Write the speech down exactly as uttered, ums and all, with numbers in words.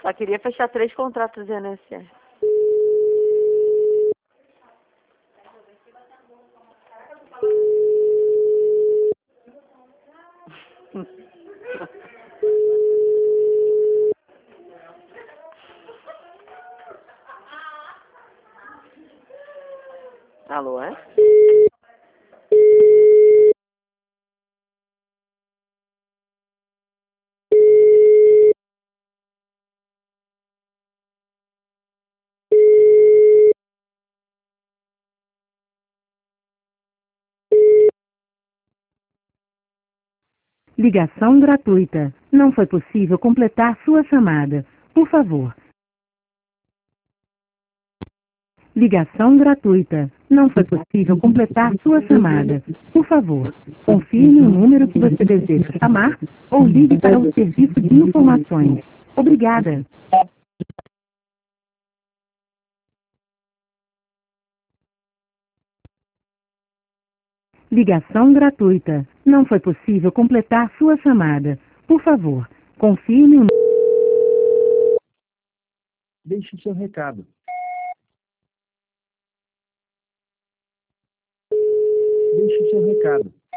Só queria fechar três contratos de I N S S. Alô, é? Ligação gratuita. Não foi possível completar sua chamada. Por favor. Ligação gratuita. Não foi possível completar sua chamada. Por favor, confirme o número que você deseja chamar ou ligue para o serviço de informações. Obrigada. Ligação gratuita. Não foi possível completar sua chamada. Por favor, confirme o... Deixe seu recado. Deixe seu recado.